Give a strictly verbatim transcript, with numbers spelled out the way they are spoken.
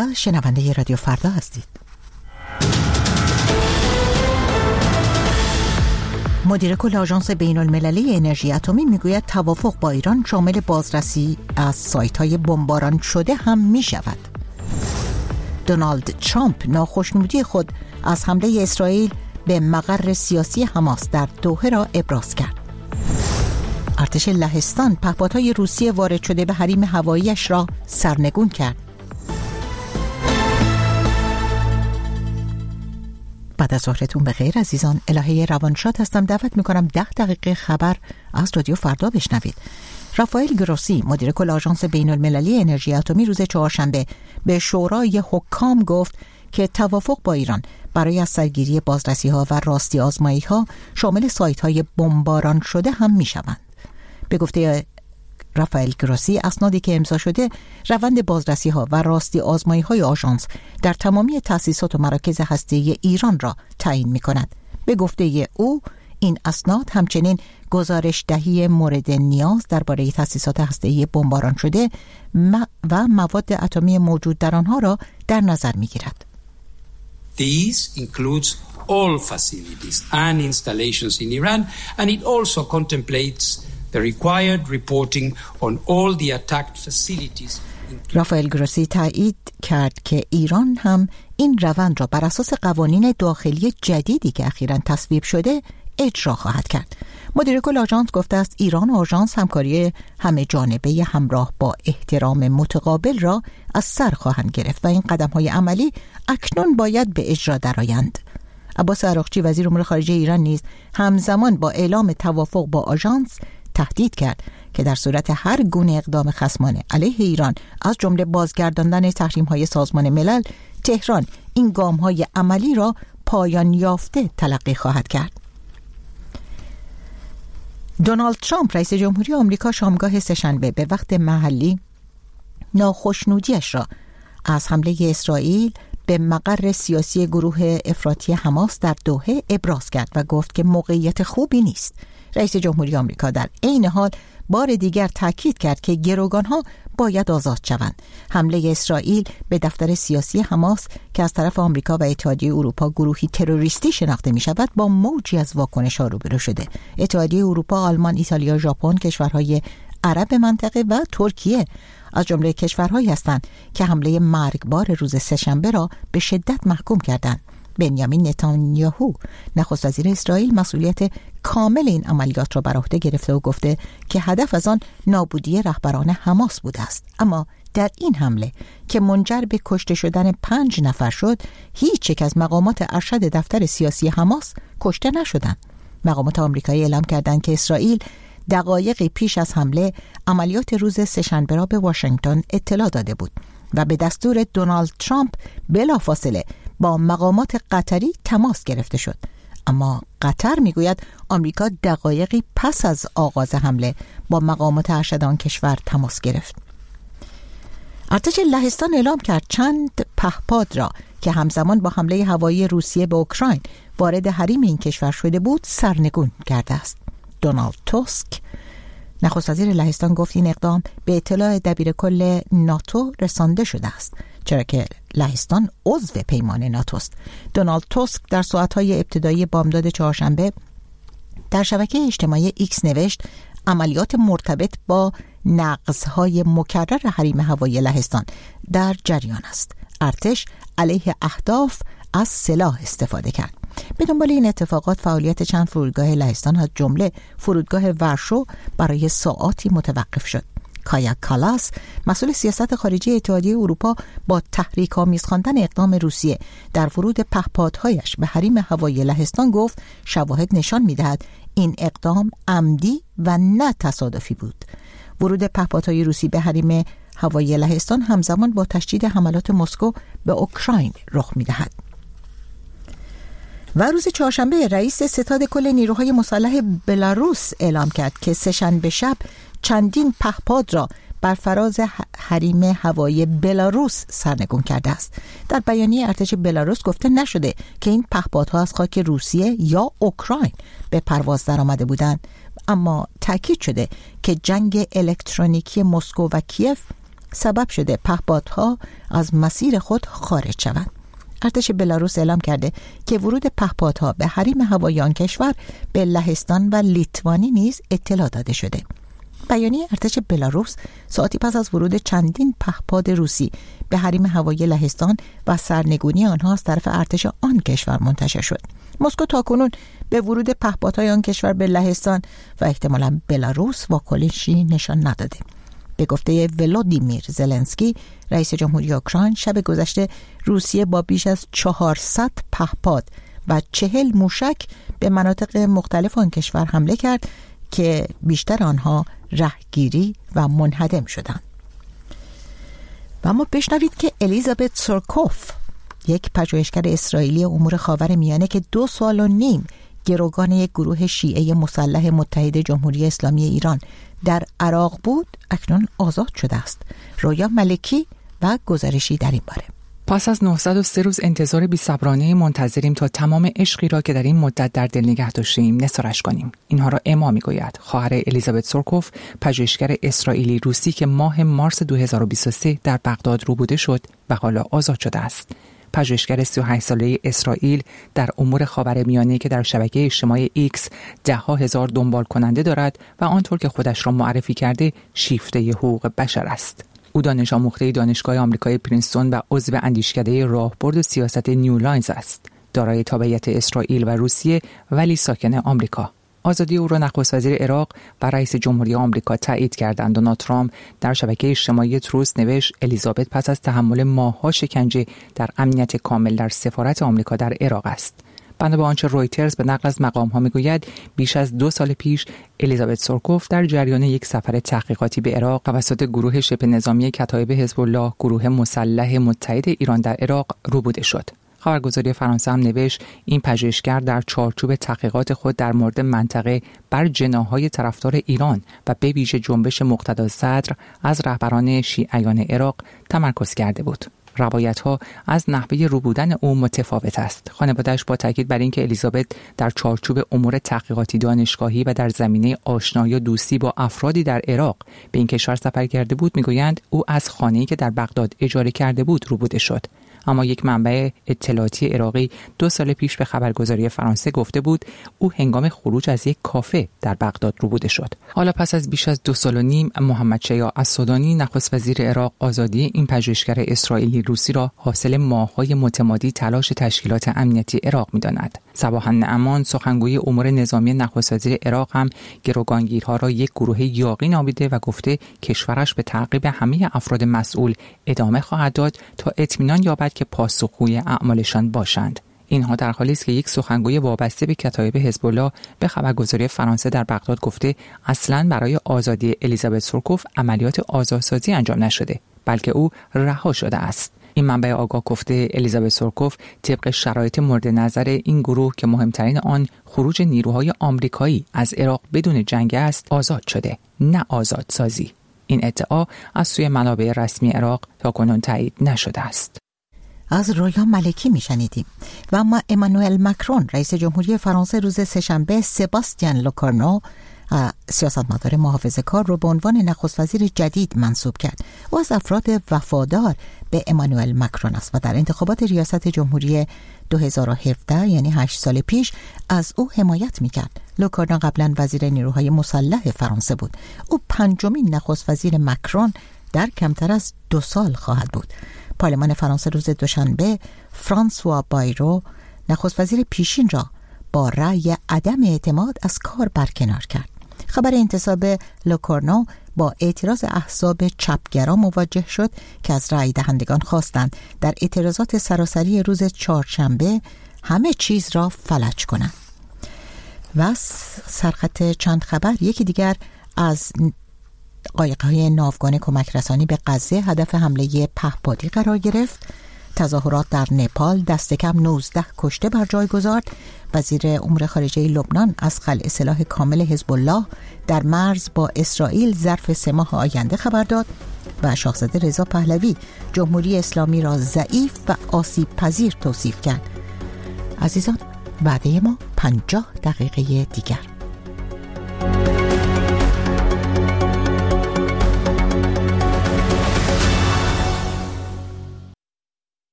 و شنونده رادیو فردا هستید. مدیر کل آژانس بین المللی انرژی اتمی میگوید توافق با ایران شامل بازرسی از سایت‌های بمباران شده هم میشود. دونالد ترامپ ناخشنودی خود از حمله اسرائیل به مقر سیاسی حماس در دوحه را ابراز کرد. ارتش لهستان پهپادهای روسیه وارد شده به حریم هوایی‌اش را سرنگون کرد. بعد از ظهرتون بخیر عزیزان. الهه روانشاد هستم. دعوت میکنم ده دقیقه خبر از رادیو فردا بشنوید. رافائل گروسی مدیر کل آژانس بین المللی انرژی اتمی روز چهارشنبه به شورای حکام گفت که توافق با ایران برای از سرگیری بازرسی ها و راستی آزمایی ها شامل سایت های بمباران شده هم می شوند. به گفته رافائل گروسی اسنادی که امضا شده روند بازرسی ها و راستی آزمایی های آژانس در تمامی تأسیسات و مراکز هسته‌ای ایران را تعیین می کند. به گفته او این اسناد همچنین گزارش دهی مورد نیاز درباره تأسیسات هسته‌ای بمباران شده و مواد اتمی موجود در آنها را در نظر می گیرد. These includes all facilities and installations in Iran, and it also contemplates the required reporting on all the attacked facilities. رافائل گروسی تایید کرد که ایران هم این روند را بر اساس قوانین داخلی جدیدی که اخیراً تصویب شده اجرا خواهد کرد. مدیر کل آژانس گفته است ایران و آژانس همکاری همه جانبه همراه با احترام متقابل را از سر خواهند گرفت و این قدم‌های عملی اکنون باید به اجرا درآیند. عباس عراقچی وزیر امور خارجه ایران نیز همزمان با اعلام توافق با آژانس تهدید کرد که در صورت هر گونه اقدام خصمانه علیه ایران از جمله بازگرداندن تحریم‌های سازمان ملل، تهران این گام‌های عملی را پایان یافته تلقی خواهد کرد. دونالد ترامپ رئیس جمهوری آمریکا شامگاه سه‌شنبه به وقت محلی ناخشنودیش را از حمله اسرائیل به مقر سیاسی گروه افراطی حماس در دوحه ابراز کرد و گفت که موقعیت خوبی نیست. رئیس جمهوری آمریکا در عین حال بار دیگر تاکید کرد که گروگانها باید آزاد شوند. حمله اسرائیل به دفتر سیاسی حماس که از طرف آمریکا و اتحادیه اروپا گروهی تروریستی شناخته می شود با موجی از واکنش‌ها روبرو شده. اتحادیه اروپا، آلمان، ایتالیا، ژاپن، کشورهای عرب منطقه و ترکیه از جمله کشورهایی هستند که حمله مرگبار روز سه‌شنبه را به شدت محکوم کردند. بنیامین نتانیاهو نخست وزیر اسرائیل مسئولیت کامل این عملیات را بر عهده گرفته و گفته که هدف از آن نابودی رهبران حماس بوده است. اما در این حمله که منجر به کشته شدن پنج نفر شد، هیچ یک از مقامات ارشد دفتر سیاسی حماس کشته نشدند. مقامات آمریکایی اعلام کردند که اسرائیل دقایقی پیش از حمله عملیات روز سه‌شنبه را به واشنگتن اطلاع داده بود و به دستور دونالد ترامپ بلافاصله با مقامات قطری تماس گرفته شد. اما قطر میگوید آمریکا دقایقی پس از آغاز حمله با مقامات ارشد آن کشور تماس گرفت. ارتش لهستان اعلام کرد چند پهپاد را که همزمان با حمله هوایی روسیه به اوکراین وارد حریم این کشور شده بود سرنگون کرده است. دونالد توسک نخست وزیر لهستان گفت این اقدام به اطلاع دبیرکل ناتو رسانده شده است، چرا که لهستان عضو پیمان ناتو است. دونالد توسک در ساعت‌های ابتدایی بامداد چهارشنبه در شبکه اجتماعی ایکس نوشت عملیات مرتبط با نقض‌های مکرر حریم هوایی لهستان در جریان است. ارتش علیه اهداف از سلاح استفاده کرد. به دنبال این اتفاقات فعالیت چند فرودگاه لهستان از جمله فرودگاه ورشو برای ساعاتی متوقف شد. کایا کالاس مسئول سیاست خارجی اتحادیه اروپا با تحریک‌آمیز خواندن اقدام روسیه در ورود پهپادهایش به حریم هوایی لهستان گفت شواهد نشان می‌دهد این اقدام عمدی و نه تصادفی بود. ورود پهپادهای روسی به حریم هوایی لهستان همزمان با تشدید حملات مسکو به اوکراین رخ می‌دهد. و روز چهارشنبه رئیس ستاد کل نیروهای مسلح بلاروس اعلام کرد که سه‌شنبه شب چندین پهپاد را بر فراز حریم هوایی بلاروس سرنگون کرده است. در بیانیه ارتش بلاروس گفته نشده که این پهپادها از خاک روسیه یا اوکراین به پرواز درآمده بودند، اما تاکید شده که جنگ الکترونیکی مسکو و کیف سبب شده پهپادها از مسیر خود خارج شوند. ارتش بلاروس اعلام کرده که ورود پهپادها به حریم هوایی آن کشور به لهستان و لیتوانی نیز اطلاع داده شده. بیانیه ارتش بلاروس ساعتی پس از ورود چندین پهپاد روسی به حریم هوایی لهستان و سرنگونی آنها از طرف ارتش آن کشور منتشر شد. مسکو تاکنون به ورود پهپادهای آن کشور به لهستان و احتمالاً بلاروس واکنشی نشان نداده. به گفته ولودیمیر زلنسکی رئیس جمهوری اوکراین، شب گذشته روسیه با بیش از چهارصد پهپاد و چهل موشک به مناطق مختلف آن کشور حمله کرد که بیشتر آنها رهگیری و منهدم شدند. و اما بشنوید که الیزابت سورکوف، یک پژوهشگر اسرائیلی امور خاورمیانه که دو سال و نیم گروگان یک گروه شیعه مسلح متحد جمهوری اسلامی ایران در عراق بود، اکنون آزاد شده است. رویا ملکی و گزارشی در این باره. پس از نهصد و سه روز انتظار بی‌صبرانه منتظریم تا تمام عشقی را که در این مدت در دل نگه داشتیم نثارش کنیم. اینها را اما میگوید خواهر الیزابت سورکوف، پژوهشگر اسرائیلی روسی که ماه مارس دو هزار و بیست و سه در بغداد روبوده شد و حالا آزاد شده است. پژوهشگر سی و هشت ساله اسرائیل در امور خاورمیانه که در شبکه اجتماعی ایکس ده ها هزار دنبال کننده دارد و آنطور که خودش را معرفی کرده شیفته حقوق بشر است. او دانش آموخته دانشگاه آمریکایی پرینستون و عضو اندیشکده راهبرد و سیاست نیو لاینز است. دارای تابعیت اسرائیل و روسیه ولی ساکن آمریکا. آزادی او را نخست وزیر عراق و رئیس جمهوری آمریکا تایید کردند. دونالد ترامپ در شبکه اجتماعی تروس نوشت الیزابت پس از تحمل ماه‌ها شکنجه در امنیت کامل در سفارت آمریکا در عراق است. بنا به آنچه رویترز به نقل از مقام‌ها میگوید، بیش از دو سال پیش الیزابت سورکوف در جریان یک سفر تحقیقاتی به عراق توسط گروه شبه نظامی کتایب حزب الله، گروه مسلح متحد ایران در عراق، روبوده شد. خبرگزاری فرانسه هم نوشت این پژوهشگر در چارچوب تحقیقات خود در مورد منطقه بر جناح‌های طرفدار ایران و به ویژه جنبش مقتدا صدر از رهبران شیعیان عراق تمرکز کرده بود. روایت‌ها از نحوه روبودن او متفاوت است. خانواده‌اش با تاکید بر اینکه الیزابت در چارچوب امور تحقیقاتی دانشگاهی و در زمینه آشنایی و دوستی با افرادی در عراق به این کشور سفر کرده بود، میگویند او از خانه‌ای که در بغداد اجاره کرده بود روبوده شد. اما یک منبع اطلاعاتی عراقی دو سال پیش به خبرگزاری فرانسه گفته بود او هنگام خروج از یک کافه در بغداد روبوده شد. حالا پس از بیش از دو سال و نیم محمد شیاع السودانی، نخست وزیر عراق، آزادی این پژوهشگر اسرائیلی روسی را حاصل ماه‌های متمادی تلاش تشکیلات امنیتی عراق می‌داند. صباح النعمان، سخنگوی امور نظامی نخست وزیر عراق، هم گروگانگیرها را یک گروه یاغی نامیده و گفته کشورش به تعقیب همه افراد مسئول ادامه خواهد داد تا اطمینان یابد که پاسخگوی اعمالشان باشند. اینها در حالی است که یک سخنگوی وابسته به کتایب حزب الله به خبرگزاری فرانسه در بغداد گفته اصلاً برای آزادی الیزابت سورکوف عملیات آزادسازی انجام نشده، بلکه او رها شده است. این منبع آگاه گفته الیزابت سورکوف طبق شرایط مورد نظر این گروه که مهمترین آن خروج نیروهای آمریکایی از عراق بدون جنگ است، آزاد شده، نه آزادسازی. این ادعا از سوی منابع رسمی عراق تاکنون تایید نشده است. از رویا ملکی میشنیدیم. و اما امانوئل مکرون رئیس جمهوری فرانسه روز سه‌شنبه سباستیان لوکورنو سیاستمدار محافظه‌کار رو به عنوان نخست وزیر جدید منصوب کرد. او از افراد وفادار به امانوئل مکرون است و در انتخابات ریاست جمهوری دو هزار و هفده یعنی هشت سال پیش از او حمایت میکرد. لوکورنو قبلا وزیر نیروهای مسلح فرانسه بود. او پنجمین نخست وزیر مکرون در کمتر از دو سال خواهد بود. پارلمان فرانسه روز دوشنبه فرانسوا بایرو نخست وزیر پیشین را با رأی عدم اعتماد از کار برکنار کرد. خبر انتصاب لوکورنو با اعتراض احزاب چپگرا مواجه شد که از رأی دهندگان خواستند در اعتراضات سراسری روز چهارشنبه همه چیز را فلج کنند. و سرخط چند خبر، یکی دیگر از قایق‌های ناوگان کمک رسانی به غزه هدف حمله پهپادی قرار گرفت. تظاهرات در نپال دست کم نوزده کشته بر جای گذارد. وزیر امور خارجه لبنان از خلع سلاح کامل حزب الله در مرز با اسرائیل ظرف سه ماه آینده خبر داد. و شاهزاده رضا پهلوی جمهوری اسلامی را ضعیف و آسیب پذیر توصیف کرد. عزیزان، وعده ما پنجاه دقیقه دیگر.